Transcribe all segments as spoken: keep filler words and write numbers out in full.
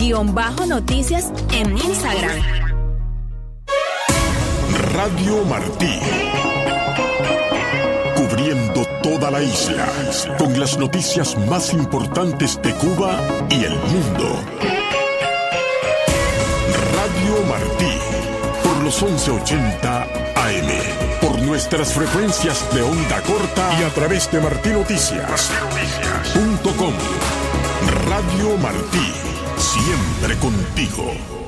guión bajo noticias en Instagram. Radio Martí. Cubriendo toda la isla con las noticias más importantes de Cuba y el mundo. Radio Martí, por los once ochenta A M, por nuestras frecuencias de onda corta y a través de martinoticias punto com. Radio Martí, siempre contigo.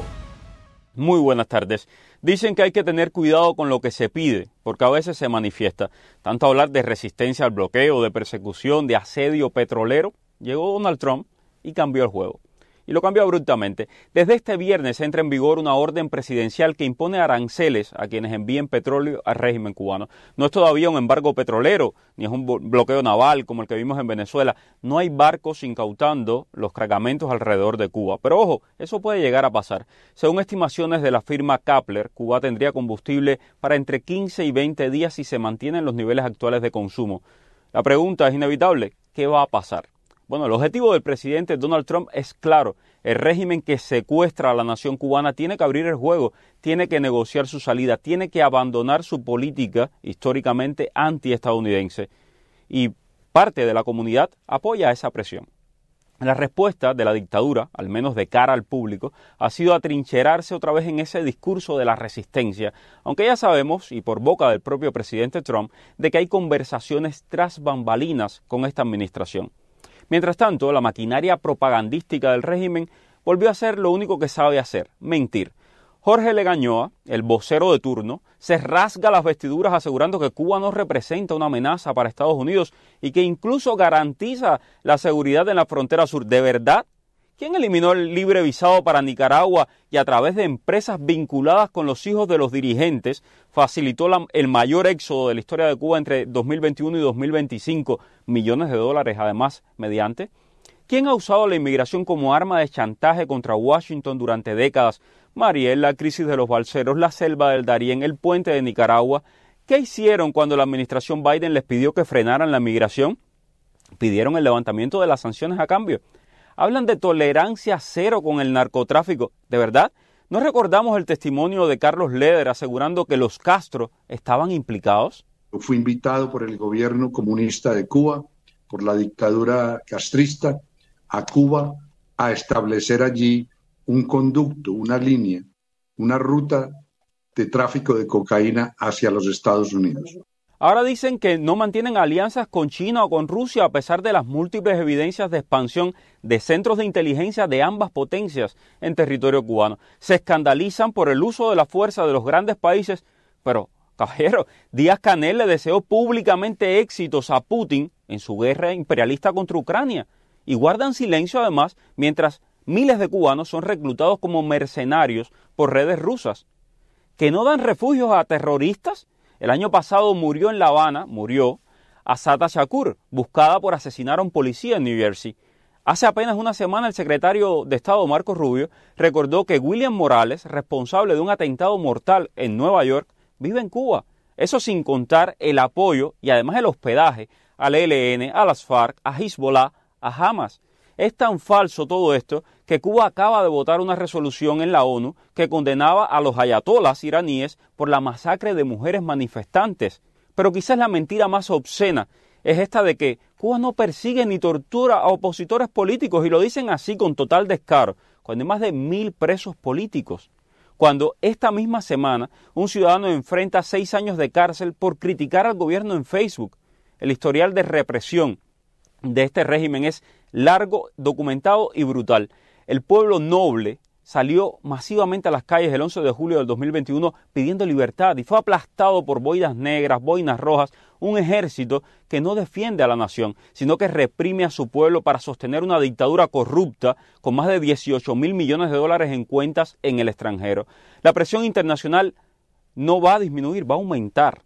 Muy buenas tardes. Dicen que hay que tener cuidado con lo que se pide, porque a veces se manifiesta. Tanto hablar de resistencia al bloqueo, de persecución, de asedio petrolero, llegó Donald Trump y cambió el juego. Y lo cambió abruptamente. Desde este viernes entra en vigor una orden presidencial que impone aranceles a quienes envíen petróleo al régimen cubano. No es todavía un embargo petrolero, ni es un bloqueo naval como el que vimos en Venezuela. No hay barcos incautando los cargamentos alrededor de Cuba. Pero ojo, eso puede llegar a pasar. Según estimaciones de la firma Kapler, Cuba tendría combustible para entre quince y veinte días si se mantienen los niveles actuales de consumo. La pregunta es inevitable, ¿qué va a pasar? Bueno, el objetivo del presidente Donald Trump es claro. El régimen que secuestra a la nación cubana tiene que abrir el juego, tiene que negociar su salida, tiene que abandonar su política históricamente antiestadounidense. Y parte de la comunidad apoya esa presión. La respuesta de la dictadura, al menos de cara al público, ha sido atrincherarse otra vez en ese discurso de la resistencia, aunque ya sabemos, y por boca del propio presidente Trump, de que hay conversaciones tras bambalinas con esta administración. Mientras tanto, la maquinaria propagandística del régimen volvió a hacer lo único que sabe hacer, mentir. Jorge Legañoa, el vocero de turno, se rasga las vestiduras asegurando que Cuba no representa una amenaza para Estados Unidos y que incluso garantiza la seguridad en la frontera sur. ¿De verdad? ¿Quién eliminó el libre visado para Nicaragua y a través de empresas vinculadas con los hijos de los dirigentes facilitó la, el mayor éxodo de la historia de Cuba entre dos mil veintiuno y dos mil veinticinco, millones de dólares además mediante? ¿Quién ha usado la inmigración como arma de chantaje contra Washington durante décadas? Mariel, la crisis de los balseros, la selva del Darién, el puente de Nicaragua. ¿Qué hicieron cuando la administración Biden les pidió que frenaran la migración? Pidieron el levantamiento de las sanciones a cambio. Hablan de tolerancia cero con el narcotráfico. ¿De verdad? ¿No recordamos el testimonio de Carlos Leder asegurando que los Castro estaban implicados? Fui invitado por el gobierno comunista de Cuba, por la dictadura castrista, a Cuba a establecer allí un conducto, una línea, una ruta de tráfico de cocaína hacia los Estados Unidos. Ahora dicen que no mantienen alianzas con China o con Rusia a pesar de las múltiples evidencias de expansión de centros de inteligencia de ambas potencias en territorio cubano. Se escandalizan por el uso de la fuerza de los grandes países, pero, caballero, Díaz-Canel le deseó públicamente éxitos a Putin en su guerra imperialista contra Ucrania y guardan silencio además mientras miles de cubanos son reclutados como mercenarios por redes rusas. ¿Que no dan refugios a terroristas? El año pasado murió en La Habana, murió, Assata Shakur, buscada por asesinar a un policía en New Jersey. Hace apenas una semana el secretario de Estado Marco Rubio recordó que William Morales, responsable de un atentado mortal en Nueva York, vive en Cuba. Eso sin contar el apoyo y además el hospedaje al E L N, a las FARC, a Hezbollah, a Hamas. Es tan falso todo esto que Cuba acaba de votar una resolución en la ONU que condenaba a los ayatolas iraníes por la masacre de mujeres manifestantes. Pero quizás la mentira más obscena es esta de que Cuba no persigue ni tortura a opositores políticos, y lo dicen así con total descaro, cuando hay más de mil presos políticos. Cuando esta misma semana un ciudadano enfrenta seis años de cárcel por criticar al gobierno en Facebook. El historial de represión de este régimen es largo, documentado y brutal. El pueblo noble salió masivamente a las calles el once de julio del dos mil veintiuno pidiendo libertad y fue aplastado por boinas negras, boinas rojas, un ejército que no defiende a la nación, sino que reprime a su pueblo para sostener una dictadura corrupta con más de dieciocho mil millones de dólares en cuentas en el extranjero. La presión internacional no va a disminuir, va a aumentar.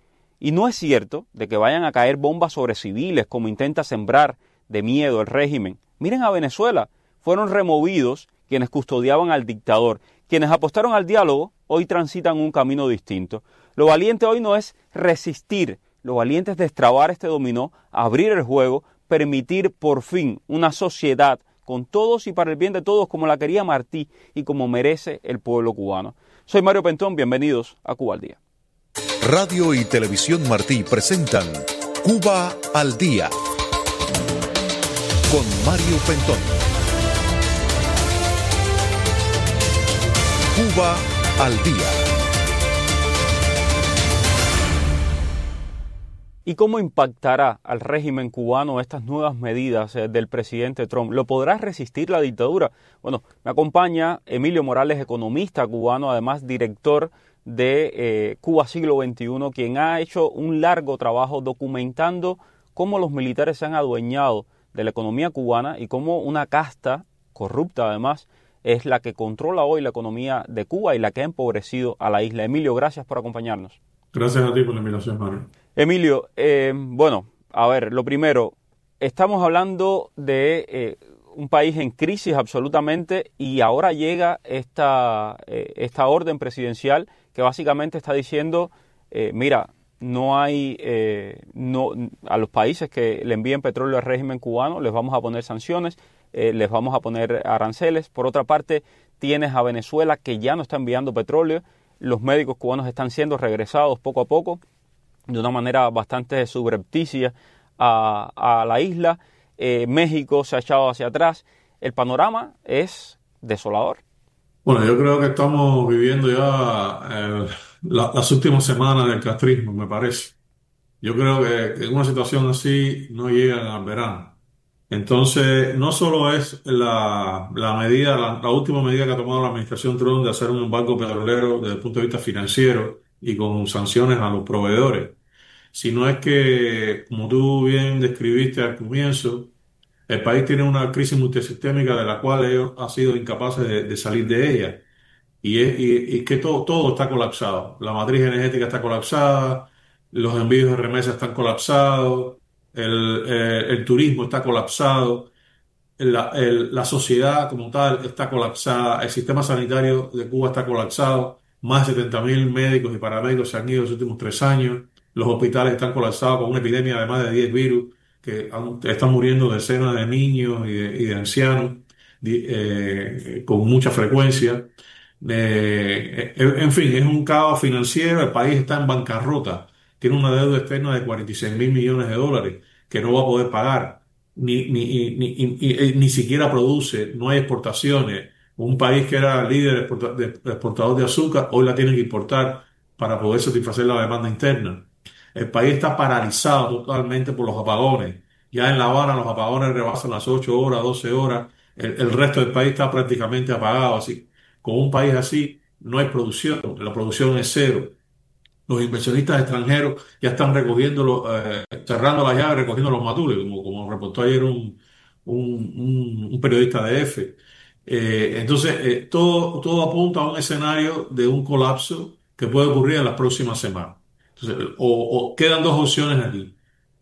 Y no es cierto de que vayan a caer bombas sobre civiles como intenta sembrar de miedo el régimen. Miren a Venezuela, fueron removidos quienes custodiaban al dictador. Quienes apostaron al diálogo hoy transitan un camino distinto. Lo valiente hoy no es resistir, lo valiente es destrabar este dominó, abrir el juego, permitir por fin una sociedad con todos y para el bien de todos, como la quería Martí y como merece el pueblo cubano. Soy Mario Pentón, bienvenidos a Cuba al Día. Radio y Televisión Martí presentan Cuba al Día con Mario Pentón. Cuba al Día. ¿Y cómo impactará al régimen cubano estas nuevas medidas eh, del presidente Trump? ¿Lo podrá resistir la dictadura? Bueno, me acompaña Emilio Morales, economista cubano, además director de eh, Cuba Siglo veintiuno, quien ha hecho un largo trabajo documentando cómo los militares se han adueñado de la economía cubana y cómo una casta corrupta, además, es la que controla hoy la economía de Cuba y la que ha empobrecido a la isla. Emilio, gracias por acompañarnos. Gracias a ti por la invitación, Mario. Emilio, eh, bueno, a ver, lo primero, estamos hablando de eh, un país en crisis absolutamente y ahora llega esta, eh, esta orden presidencial que básicamente está diciendo, eh, mira, no hay, eh, no, a los países que le envíen petróleo al régimen cubano les vamos a poner sanciones, eh, les vamos a poner aranceles. Por otra parte, tienes a Venezuela que ya no está enviando petróleo, los médicos cubanos están siendo regresados poco a poco, de una manera bastante subrepticia a, a la isla. Eh, México se ha echado hacia atrás. El panorama es desolador. Bueno, yo creo que estamos viviendo ya eh, la, las últimas semanas del castrismo, me parece. Yo creo que, que una situación así no llega al verano. Entonces, no solo es la, la medida, la, la última medida que ha tomado la administración Trump de hacer un embargo petrolero desde el punto de vista financiero y con sanciones a los proveedores, sino es que, como tú bien describiste al comienzo, el país tiene una crisis multisistémica de la cual ellos han sido incapaces de, de salir de ella. Y es y, y que todo, todo está colapsado. La matriz energética está colapsada, los envíos de remesas están colapsados, el, eh, el turismo está colapsado, la, el- la sociedad como tal está colapsada, el sistema sanitario de Cuba está colapsado, más de setenta mil médicos y paramédicos se han ido en los últimos tres años, los hospitales están colapsados con una epidemia de más de diez virus, que han- están muriendo decenas de niños y de, y de ancianos di- eh, con mucha frecuencia. Eh, en en fin, es un caos financiero, el país está en bancarrota, tiene una deuda externa de cuarenta y seis mil millones de dólares que no va a poder pagar ni, ni, ni, ni, ni- ni siquiera produce, no hay exportaciones. Un país que era líder exporta- de- exportador de azúcar, hoy la tiene que importar para poder satisfacer la demanda interna. El país está paralizado totalmente por los apagones. Ya en La Habana los apagones rebasan las ocho horas, doce horas. El, el resto del país está prácticamente apagado. Así, con un país así no hay producción, la producción es cero. Los inversionistas extranjeros ya están recogiendo, los, eh, cerrando las llaves, recogiendo los matules, como, como reportó ayer un, un, un- un periodista de F. Eh, entonces, eh, todo, todo apunta a un escenario de un colapso que puede ocurrir en las próximas semanas. Entonces, o, o quedan dos opciones aquí.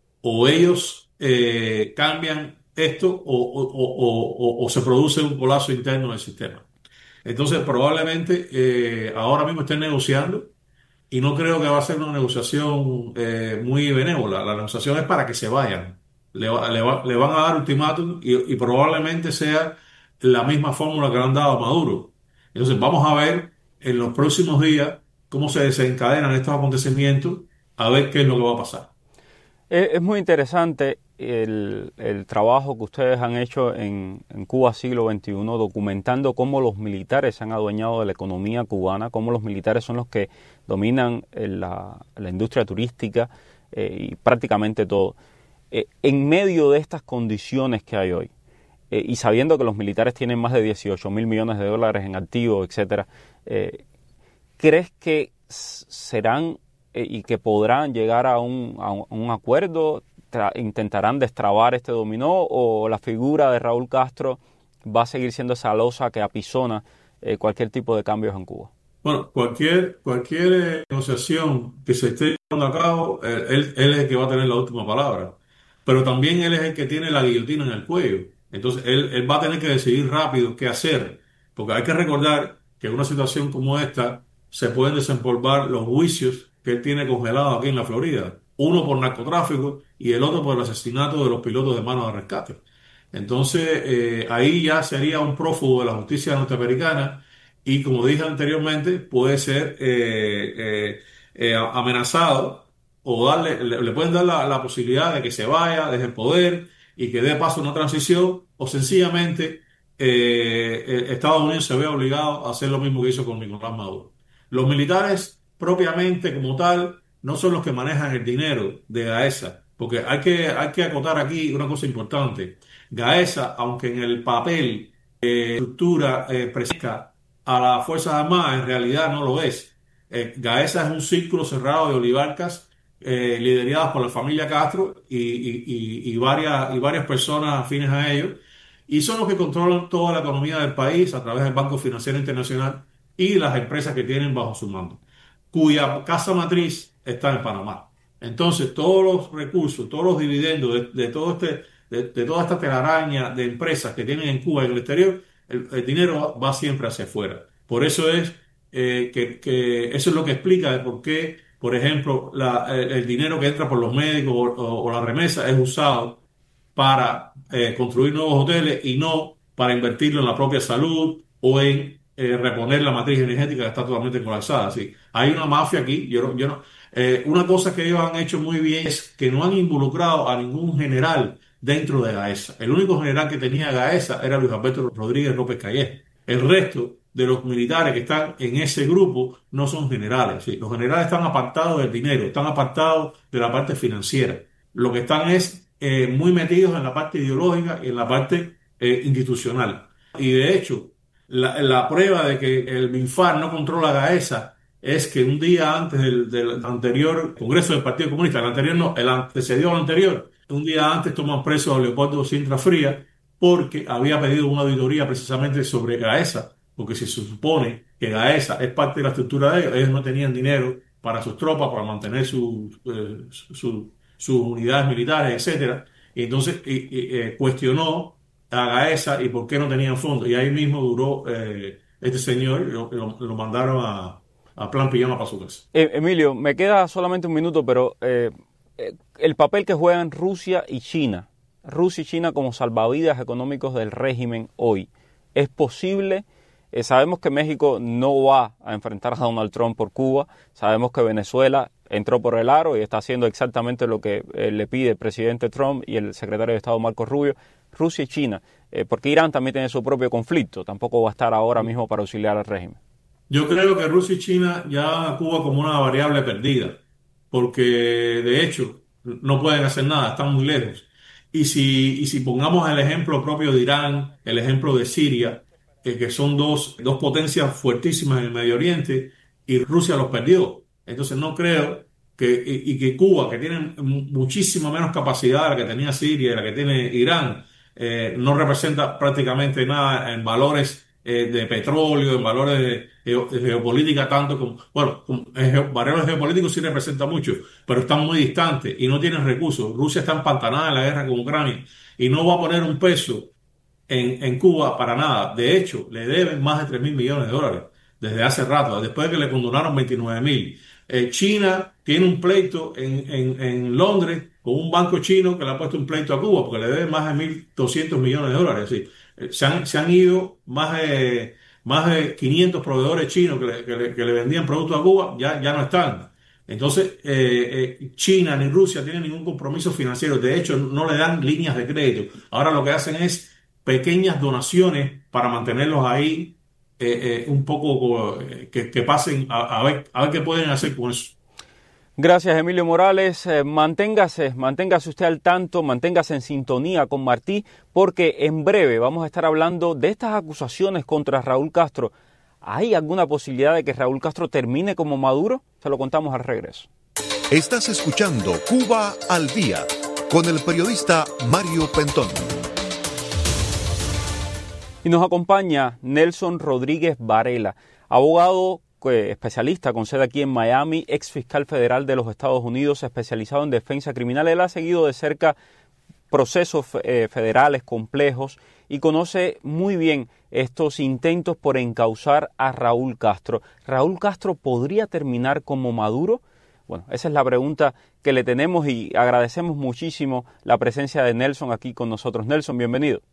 O ellos eh, cambian esto o, o, o, o, o se produce un colapso interno del sistema. Entonces, probablemente eh, ahora mismo estén negociando y no creo que va a ser una negociación eh, muy benévola. La negociación es para que se vayan. Le, va- le, va- le van a dar ultimátum y, y probablemente sea la misma fórmula que le han dado a Maduro. Entonces vamos a ver en los próximos días cómo se desencadenan estos acontecimientos, a ver qué es lo que va a pasar. Es, es muy interesante el, el trabajo que ustedes han hecho en, en Cuba Siglo veintiuno, documentando cómo los militares se han adueñado de la economía cubana, cómo los militares son los que dominan eh, la, la industria turística eh, y prácticamente todo. Eh, en medio de estas condiciones que hay hoy, eh, y sabiendo que los militares tienen más de dieciocho mil millones de dólares en activos, etcétera, eh, ¿crees que s- serán eh, y que podrán llegar a un, a un, a un acuerdo? Tra- ¿Intentarán destrabar este dominó o la figura de Raúl Castro va a seguir siendo esa losa que apizona eh, cualquier tipo de cambios en Cuba? Bueno, cualquier, cualquier eh, negociación que se esté llevando a cabo, eh, él, él es el que va a tener la última palabra. Pero también él es el que tiene la guillotina en el cuello. Entonces, él, él va a tener que decidir rápido qué hacer. Porque hay que recordar que en una situación como esta se pueden desempolvar los juicios que él tiene congelados aquí en la Florida. Uno por narcotráfico y el otro por el asesinato de los pilotos de manos de rescate. Entonces, eh, ahí ya sería un prófugo de la justicia norteamericana y, como dije anteriormente, puede ser eh, eh, eh, amenazado o darle, le, le pueden dar la, la posibilidad de que se vaya, deje el poder y que dé paso a una transición, o sencillamente eh, eh, Estados Unidos se ve obligado a hacer lo mismo que hizo con Nicolás Maduro. Los militares propiamente como tal no son los que manejan el dinero de Gaesa, porque hay que, hay que acotar aquí una cosa importante. Gaesa, aunque en el papel eh, estructura eh, presenta a las Fuerzas Armadas, en realidad no lo es. Eh, Gaesa es un círculo cerrado de oligarcas eh, lideradas por la familia Castro y, y, y, y, varias, y varias personas afines a ellos, y son los que controlan toda la economía del país a través del Banco Financiero Internacional y las empresas que tienen bajo su mando, cuya casa matriz está en Panamá. Entonces, todos los recursos, todos los dividendos de, de todo este De, de toda esta telaraña de empresas que tienen en Cuba y en el exterior, el, el dinero va, va siempre hacia afuera. Por eso es eh, que, que eso es lo que explica de por qué, por ejemplo, la, el, el dinero que entra por los médicos o, o, o la remesa es usado para eh, construir nuevos hoteles y no para invertirlo en la propia salud o en eh, reponer la matriz energética que está totalmente colapsada. Sí, hay una mafia aquí. Yo, no- yo no, eh, una cosa que ellos han hecho muy bien es que no han involucrado a ningún general dentro de Gaesa. El único general que tenía Gaesa era Luis Alberto Rodríguez López Calleja. El resto de los militares que están en ese grupo no son generales. ¿Sí? Los generales están apartados del dinero, están apartados de la parte financiera. Lo que están es eh, muy metidos en la parte ideológica y en la parte eh, institucional. Y de hecho, la, la prueba de que el MINFAR no controla Gaesa es que un día antes del, del anterior Congreso del Partido Comunista, el anterior no, el antecedió al anterior, un día antes toman preso a Leopoldo Sintra Frías porque había pedido una auditoría precisamente sobre Gaesa, porque si se supone que Gaesa es parte de la estructura de ellos, ellos no tenían dinero para sus tropas, para mantener sus eh, su- sus unidades militares, etcétera. Y entonces y- y, eh, cuestionó a Gaesa y por qué no tenían fondos. Y ahí mismo duró eh, este señor, lo, lo- lo mandaron a, a plan pijama para su casa. Eh, Emilio, me queda solamente un minuto, pero eh, eh, el papel que juegan Rusia y China, Rusia y China como salvavidas económicos del régimen hoy, ¿es posible? Eh, sabemos que México no va a enfrentar a Donald Trump por Cuba, sabemos que Venezuela entró por el aro y está haciendo exactamente lo que eh, le pide el presidente Trump y el secretario de Estado Marco Rubio. Rusia y China, eh, porque Irán también tiene su propio conflicto, tampoco va a estar ahora mismo para auxiliar al régimen. Yo creo que Rusia y China ya van a Cuba como una variable perdida, porque de hecho no pueden hacer nada, están muy lejos. Y si, y si pongamos el ejemplo propio de Irán, el ejemplo de Siria, eh, que son dos, dos potencias fuertísimas en el Medio Oriente, y Rusia los perdió. Entonces no creo que, y, y que Cuba, que tiene mu- muchísima menos capacidad de la que tenía Siria y la que tiene Irán, eh, no representa prácticamente nada en valores eh, de petróleo, en valores de, geo- de geopolítica, tanto como, bueno, como, en geo- valores geopolíticos sí representa mucho, pero están muy distantes y no tienen recursos. Rusia está empantanada en la guerra con Ucrania y no va a poner un peso en, en Cuba para nada. De hecho, le deben más de tres mil millones de dólares desde hace rato, después de que le condonaron veintinueve mil. Eh, China tiene un pleito en, en, en Londres con un banco chino que le ha puesto un pleito a Cuba porque le deben más de mil doscientos millones de dólares. Sí. Eh, se han, se han ido más de, más de quinientos proveedores chinos que le, que le, que le vendían productos a Cuba, ya, ya no están. Entonces, eh, eh, China ni Rusia tienen ningún compromiso financiero. De hecho, no le dan líneas de crédito. Ahora lo que hacen es pequeñas donaciones para mantenerlos ahí eh, eh, un poco eh, que, que pasen a, a ver, a ver qué pueden hacer con eso. Gracias, Emilio Morales. Eh, manténgase, manténgase usted al tanto, manténgase en sintonía con Martí, porque en breve vamos a estar hablando de estas acusaciones contra Raúl Castro. ¿Hay alguna posibilidad de que Raúl Castro termine como Maduro? Se lo contamos al regreso. Estás escuchando Cuba al Día con el periodista Mario Pentón. Y nos acompaña Nelson Rodríguez Varela, abogado eh, especialista con sede aquí en Miami, ex fiscal federal de los Estados Unidos, especializado en defensa criminal. Él ha seguido de cerca procesos eh, federales complejos y conoce muy bien estos intentos por encausar a Raúl Castro. ¿Raúl Castro podría terminar como Maduro? Bueno, esa es la pregunta que le tenemos y agradecemos muchísimo la presencia de Nelson aquí con nosotros. Nelson, bienvenido.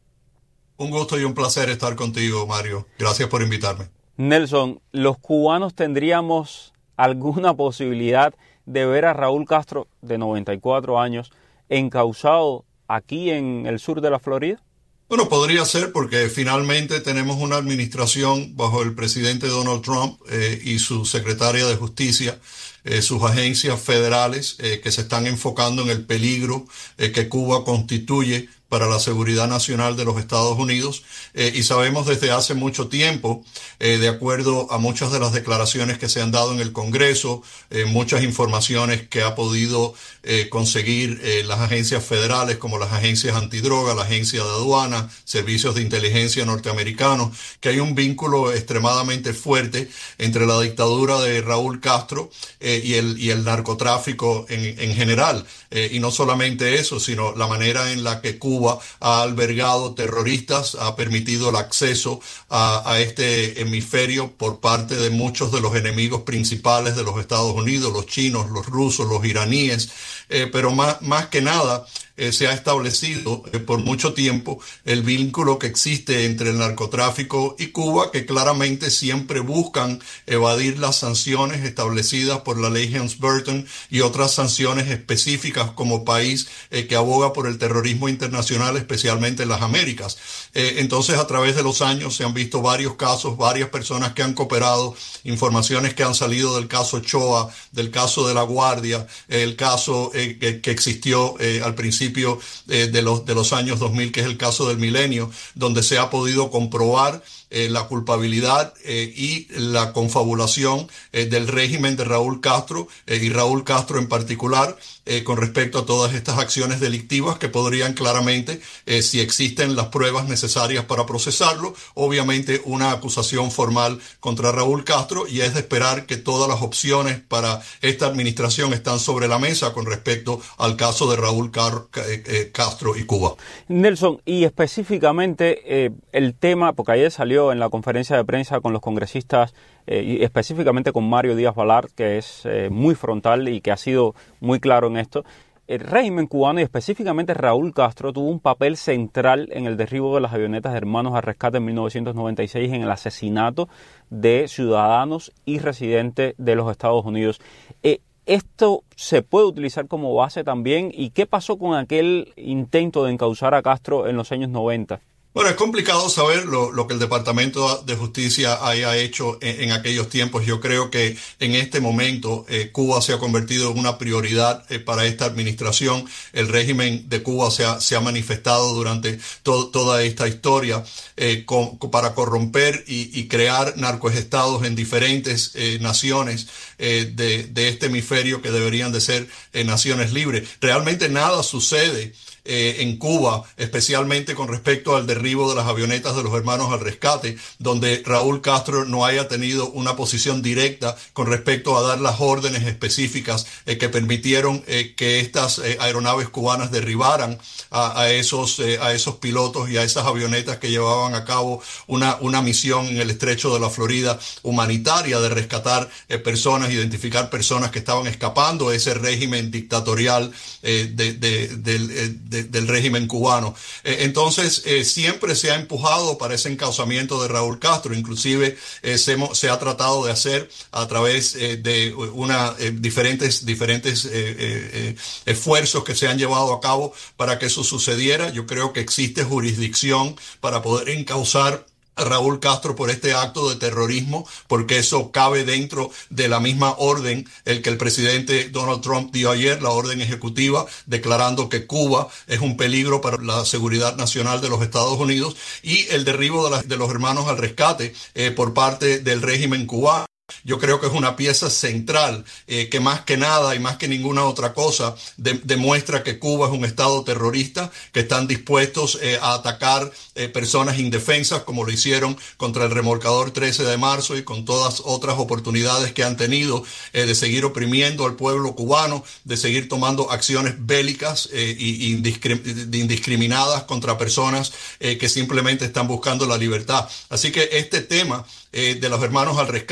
Un gusto y un placer estar contigo, Mario. Gracias por invitarme. Nelson, ¿los cubanos tendríamos alguna posibilidad de ver a Raúl Castro, de noventa y cuatro años, encausado aquí en el sur de la Florida? Bueno, podría ser porque finalmente tenemos una administración bajo el presidente Donald Trump eh, y su secretaria de Justicia, eh, sus agencias federales eh, que se están enfocando en el peligro eh, que Cuba constituye para la seguridad nacional de los Estados Unidos eh, y sabemos desde hace mucho tiempo, eh, de acuerdo a muchas de las declaraciones que se han dado en el Congreso, eh, muchas informaciones que ha podido eh, conseguir eh, las agencias federales como las agencias antidroga, la agencia de aduana, servicios de inteligencia norteamericanos, que hay un vínculo extremadamente fuerte entre la dictadura de Raúl Castro eh, y, el, y el narcotráfico en, en general. Eh, y no solamente eso, sino la manera en la que Cuba Cuba ha albergado terroristas, ha permitido el acceso a, a este hemisferio por parte de muchos de los enemigos principales de los Estados Unidos, los chinos, los rusos, los iraníes, eh, pero más, más que nada eh, se ha establecido eh, por mucho tiempo el vínculo que existe entre el narcotráfico y Cuba, que claramente siempre buscan evadir las sanciones establecidas por la ley Helms-Burton y otras sanciones específicas como país eh, que aboga por el terrorismo internacional, especialmente en las Américas. Eh, entonces, a través de los años se han visto varios casos, varias personas que han cooperado, informaciones que han salido del caso Choa, del caso de La Guardia, eh, el caso eh, que, que existió eh, al principio eh, de, los, de los años dos mil, que es el caso del Milenio, donde se ha podido comprobar Eh, la culpabilidad eh, y la confabulación eh, del régimen de Raúl Castro eh, y Raúl Castro en particular eh, con respecto a todas estas acciones delictivas que podrían claramente, eh, si existen las pruebas necesarias para procesarlo, obviamente una acusación formal contra Raúl Castro, y es de esperar que todas las opciones para esta administración están sobre la mesa con respecto al caso de Raúl Car- eh, eh, Castro y Cuba. Nelson, y específicamente eh, el tema, porque ayer salió en la conferencia de prensa con los congresistas eh, y específicamente con Mario Díaz-Balart, que es eh, muy frontal y que ha sido muy claro en esto. El régimen cubano y específicamente Raúl Castro tuvo un papel central en el derribo de las avionetas de Hermanos al Rescate en mil novecientos noventa y seis, en el asesinato de ciudadanos y residentes de los Estados Unidos. Eh, ¿Esto se puede utilizar como base también? ¿Y qué pasó con aquel intento de encausar a Castro en los años noventa? Bueno, es complicado saber lo, lo que el Departamento de Justicia haya hecho en, en aquellos tiempos. Yo creo que en este momento eh, Cuba se ha convertido en una prioridad eh, para esta administración. El régimen de Cuba se ha, se ha manifestado durante to, toda esta historia eh, con, para corromper y, y crear narcoestados en diferentes eh, naciones eh, de, de este hemisferio que deberían de ser eh, naciones libres. Realmente nada sucede Eh, en Cuba, especialmente con respecto al derribo de las avionetas de los Hermanos al Rescate, donde Raúl Castro no haya tenido una posición directa con respecto a dar las órdenes específicas eh, que permitieron eh, que estas eh, aeronaves cubanas derribaran a, a, esos, eh, a esos pilotos y a esas avionetas que llevaban a cabo una, una misión en el estrecho de la Florida humanitaria de rescatar eh, personas, identificar personas que estaban escapando de ese régimen dictatorial eh, de, de, de, de, de del régimen cubano. Eh, entonces, eh, siempre se ha empujado para ese encauzamiento de Raúl Castro. Inclusive eh, se, se ha tratado de hacer a través eh, de una eh, diferentes, diferentes eh, eh, esfuerzos que se han llevado a cabo para que eso sucediera. Yo creo que existe jurisdicción para poder encauzar a Raúl Castro por este acto de terrorismo, porque eso cabe dentro de la misma orden el que el presidente Donald Trump dio ayer, la orden ejecutiva, declarando que Cuba es un peligro para la seguridad nacional de los Estados Unidos, y el derribo de, la, de los Hermanos al Rescate eh, por parte del régimen cubano. Yo creo que es una pieza central eh, que más que nada y más que ninguna otra cosa de, demuestra que Cuba es un estado terrorista, que están dispuestos eh, a atacar eh, personas indefensas, como lo hicieron contra el remolcador trece de marzo y con todas otras oportunidades que han tenido eh, de seguir oprimiendo al pueblo cubano, de seguir tomando acciones bélicas eh, y indiscrim indiscriminadas contra personas eh, que simplemente están buscando la libertad. Así que este tema Eh, de los Hermanos al Rescate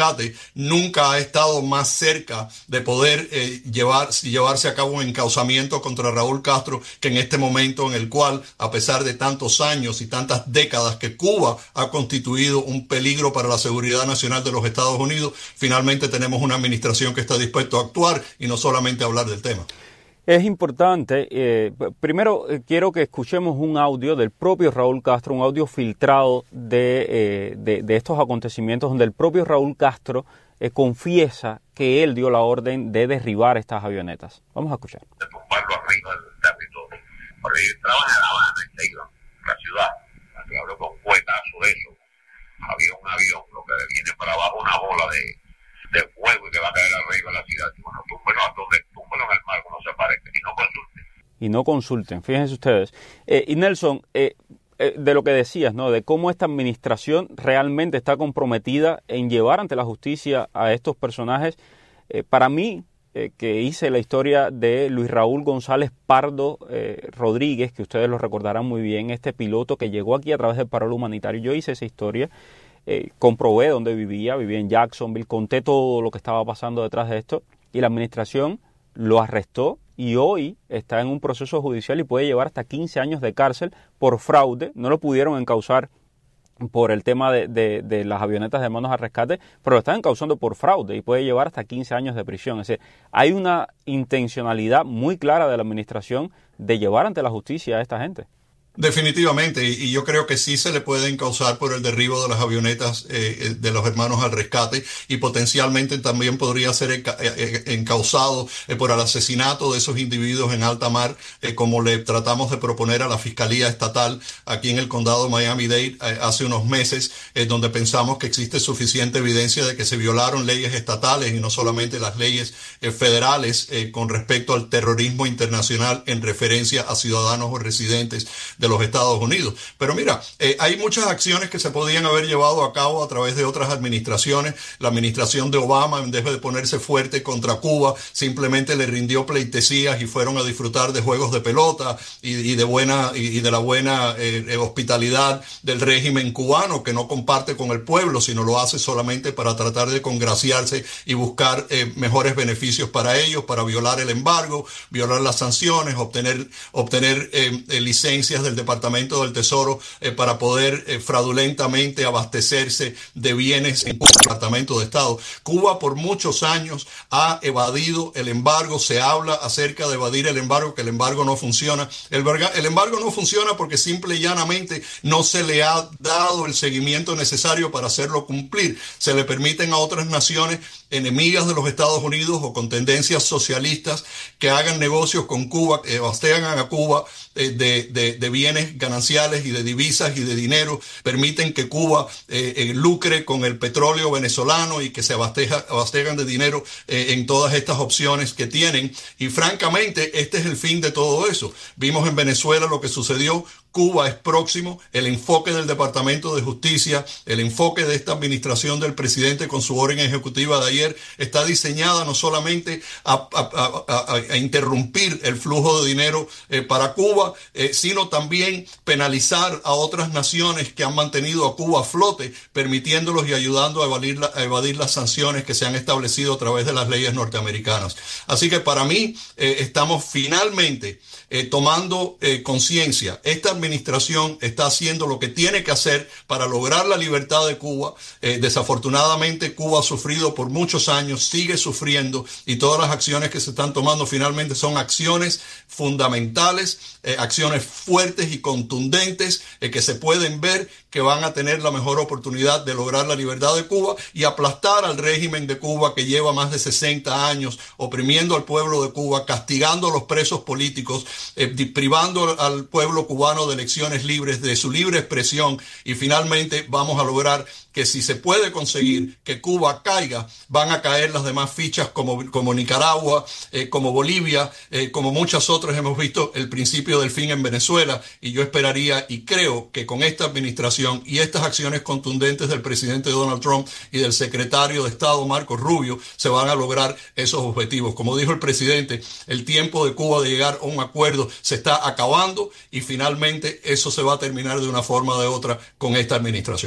nunca ha estado más cerca de poder eh, llevar, llevarse a cabo un encauzamiento contra Raúl Castro que en este momento en el cual, a pesar de tantos años y tantas décadas que Cuba ha constituido un peligro para la seguridad nacional de los Estados Unidos, finalmente tenemos una administración que está dispuesta a actuar y no solamente a hablar del tema. Es importante, eh, primero eh, quiero que escuchemos un audio del propio Raúl Castro, un audio filtrado de, eh, de, de estos acontecimientos donde el propio Raúl Castro eh, confiesa que él dio la orden de derribar estas avionetas. Vamos a escuchar. De tumbarlo arriba del territorio. Porque estaban en La Habana, en Ceilán, la ciudad, la que habló con cuetazo de eso. Había un avión, lo que viene para abajo una bola de, de fuego y que va a caer arriba de la ciudad. Y bueno, túmbelo a donde túmbelo en el mar, no se parece, y no consulten. Y no consulten, fíjense ustedes. Eh, y Nelson, eh, eh, de lo que decías, ¿no? De cómo esta administración realmente está comprometida en llevar ante la justicia a estos personajes. Eh, para mí, eh, que hice la historia de Luis Raúl González Pardo eh, Rodríguez, que ustedes lo recordarán muy bien, este piloto que llegó aquí a través del paro humanitario. Yo hice esa historia, eh, comprobé dónde vivía, vivía en Jacksonville, conté todo lo que estaba pasando detrás de esto y la administración lo arrestó y hoy está en un proceso judicial y puede llevar hasta quince años de cárcel por fraude. No lo pudieron encauzar por el tema de, de, de las avionetas de manos al rescate, pero lo están encauzando por fraude y puede llevar hasta quince años de prisión. Es decir, hay una intencionalidad muy clara de la administración de llevar ante la justicia a esta gente. Definitivamente, y yo creo que sí se le puede encauzar por el derribo de las avionetas eh, de los hermanos al rescate y potencialmente también podría ser enca encauzado eh, por el asesinato de esos individuos en alta mar, eh, como le tratamos de proponer a la Fiscalía Estatal aquí en el condado de Miami-Dade eh, hace unos meses, eh, donde pensamos que existe suficiente evidencia de que se violaron leyes estatales y no solamente las leyes eh, federales eh, con respecto al terrorismo internacional en referencia a ciudadanos o residentes de de los Estados Unidos. Pero mira, eh, hay muchas acciones que se podían haber llevado a cabo a través de otras administraciones. La administración de Obama, en vez de ponerse fuerte contra Cuba, simplemente le rindió pleitesías y fueron a disfrutar de juegos de pelota y, y de buena y, y de la buena eh, hospitalidad del régimen cubano, que no comparte con el pueblo, sino lo hace solamente para tratar de congraciarse y buscar eh, mejores beneficios para ellos, para violar el embargo, violar las sanciones, obtener obtener eh, eh, licencias del Departamento del Tesoro eh, para poder eh, fraudulentamente abastecerse de bienes en el Departamento de Estado. Cuba por muchos años ha evadido el embargo, se habla acerca de evadir el embargo, que el embargo no funciona. El, el embargo no funciona porque simple y llanamente no se le ha dado el seguimiento necesario para hacerlo cumplir. Se le permiten a otras naciones enemigas de los Estados Unidos o con tendencias socialistas que hagan negocios con Cuba, que abastean a Cuba eh, de, de, de bienes gananciales y de divisas y de dinero, permiten que Cuba eh, eh, lucre con el petróleo venezolano y que se abasteja, abastegan de dinero eh, en todas estas opciones que tienen. Y francamente, este es el fin de todo eso. Vimos en Venezuela lo que sucedió. Cuba es próximo. El enfoque del Departamento de Justicia, el enfoque de esta administración del presidente con su orden ejecutiva de ayer está diseñada no solamente a, a, a, a interrumpir el flujo de dinero eh, para Cuba, eh, sino también penalizar a otras naciones que han mantenido a Cuba a flote, permitiéndolos y ayudando a evadir, la, a evadir las sanciones que se han establecido a través de las leyes norteamericanas. Así que para mí eh, estamos finalmente eh, tomando eh, conciencia. Esta administración está haciendo lo que tiene que hacer para lograr la libertad de Cuba. Eh, desafortunadamente Cuba ha sufrido por muchos años, sigue sufriendo, y todas las acciones que se están tomando finalmente son acciones fundamentales, eh, acciones fuertes y contundentes eh, que se pueden ver que van a tener la mejor oportunidad de lograr la libertad de Cuba y aplastar al régimen de Cuba que lleva más de sesenta años oprimiendo al pueblo de Cuba, castigando a los presos políticos, eh, privando al pueblo cubano de elecciones libres, de su libre expresión, y finalmente vamos a lograr que si se puede conseguir que Cuba caiga, van a caer las demás fichas como, como Nicaragua, eh, como Bolivia, eh, como muchas otras. Hemos visto el principio del fin en Venezuela, y yo esperaría y creo que con esta administración y estas acciones contundentes del presidente Donald Trump y del secretario de Estado Marco Rubio se van a lograr esos objetivos. Como dijo el presidente, el tiempo de Cuba de llegar a un acuerdo se está acabando y finalmente eso se va a terminar de una forma o de otra con esta administración.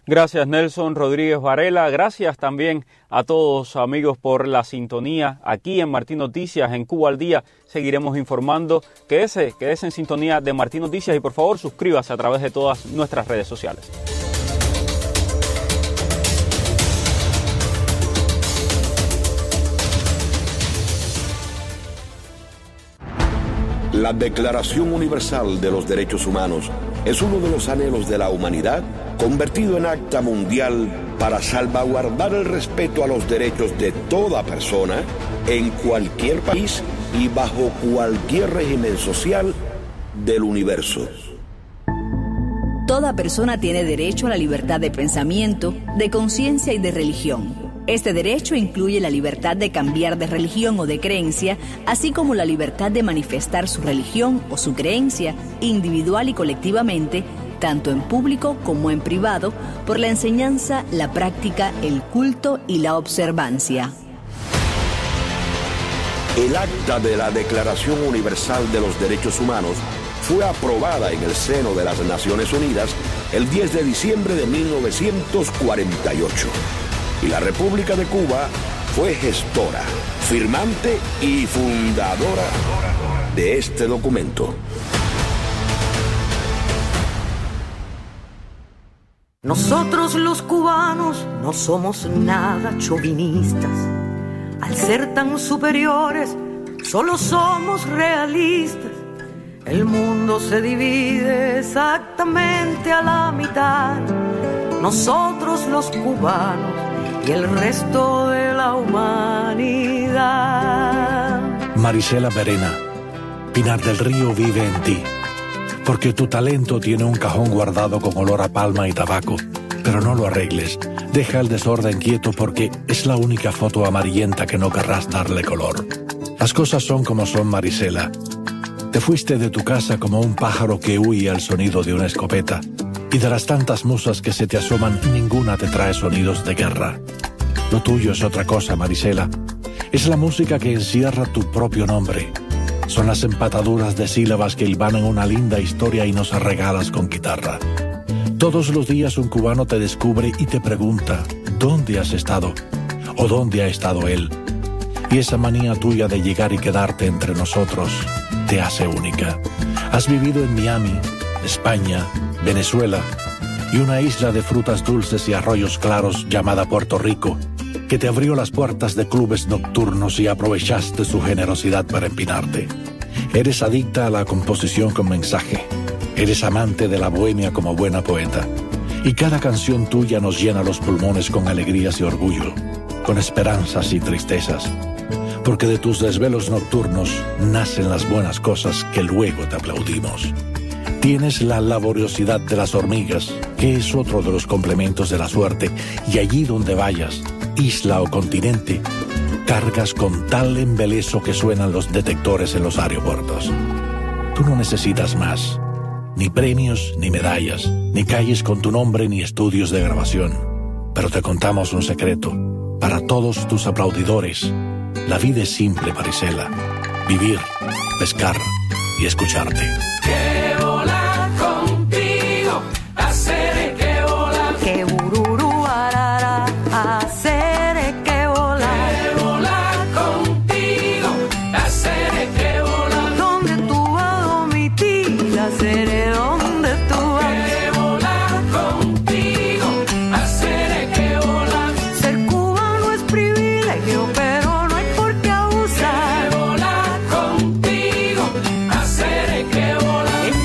Gracias, Nelson Rodríguez Varela. Gracias también a todos, amigos, por la sintonía aquí en Martín Noticias, en Cuba al Día. Seguiremos informando. Quédese, quédese en sintonía de Martín Noticias y, por favor, suscríbase a través de todas nuestras redes sociales. La Declaración Universal de los Derechos Humanos es uno de los anhelos de la humanidad convertido en acta mundial para salvaguardar el respeto a los derechos de toda persona en cualquier país y bajo cualquier régimen social del universo. Toda persona tiene derecho a la libertad de pensamiento, de conciencia y de religión. Este derecho incluye la libertad de cambiar de religión o de creencia, así como la libertad de manifestar su religión o su creencia, individual y colectivamente, tanto en público como en privado, por la enseñanza, la práctica, el culto y la observancia. El acta de la Declaración Universal de los Derechos Humanos fue aprobada en el seno de las Naciones Unidas el diez de diciembre de mil novecientos cuarenta y ocho. Y la República de Cuba fue gestora, firmante y fundadora de este documento. Nosotros los cubanos no somos nada chauvinistas. Al ser tan superiores, solo somos realistas. El mundo se divide exactamente a la mitad. Nosotros los cubanos y el resto de la humanidad. Marisela Verena, Pinar del Río vive en ti, porque tu talento tiene un cajón guardado con olor a palma y tabaco, pero no lo arregles, deja el desorden quieto porque es la única foto amarillenta que no querrás darle color. Las cosas son como son, Marisela. Te fuiste de tu casa como un pájaro que huye al sonido de una escopeta, y de las tantas musas que se te asoman, ninguna te trae sonidos de guerra. Lo tuyo es otra cosa, Marisela. Es la música que encierra tu propio nombre. Son las empataduras de sílabas que hilvanan una linda historia y nos regalas con guitarra. Todos los días un cubano te descubre y te pregunta, ¿dónde has estado? ¿O dónde ha estado él? Y esa manía tuya de llegar y quedarte entre nosotros te hace única. Has vivido en Miami, España, Venezuela y una isla de frutas dulces y arroyos claros llamada Puerto Rico, que te abrió las puertas de clubes nocturnos y aprovechaste su generosidad para empinarte. Eres adicta a la composición con mensaje. Eres amante de la bohemia como buena poeta. Y cada canción tuya nos llena los pulmones con alegrías y orgullo, con esperanzas y tristezas. Porque de tus desvelos nocturnos nacen las buenas cosas que luego te aplaudimos. Tienes la laboriosidad de las hormigas, que es otro de los complementos de la suerte, y allí donde vayas, isla o continente, cargas con tal embeleso que suenan los detectores en los aeropuertos. Tú no necesitas más, ni premios, ni medallas, ni calles con tu nombre, ni estudios de grabación. Pero te contamos un secreto. Para todos tus aplaudidores, la vida es simple, Marisela. Vivir, pescar y escucharte. Que volar contigo, hacer que volar. Que bururu arara, hacer que volar. Que volar contigo, hacer que volar. Donde tú vas, mi tía, seré donde tú vas. Que volar contigo, hacer que volar. Ser cubano es privilegio, pero no hay por qué abusar. Que volar contigo, hacer que volar.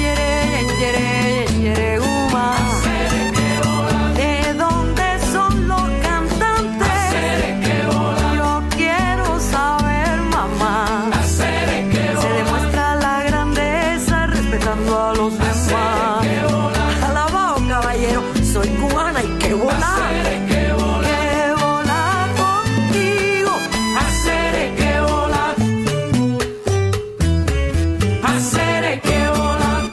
¿De dónde son los cantantes? Yo quiero saber, mamá. Se demuestra la grandeza respetando a los demás. Alabado, caballero, soy cubana y que volar. Que volar contigo, hacer que volar. Hacer que volar.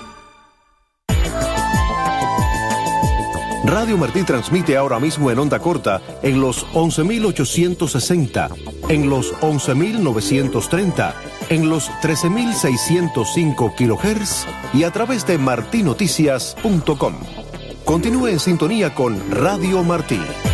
Radio Martí transmite ahora mismo en onda corta en los once mil ochocientos sesenta, en los once mil novecientos treinta, en los trece mil seiscientos cinco kilohertz y a través de martinoticias punto com. Continúe en sintonía con Radio Martí.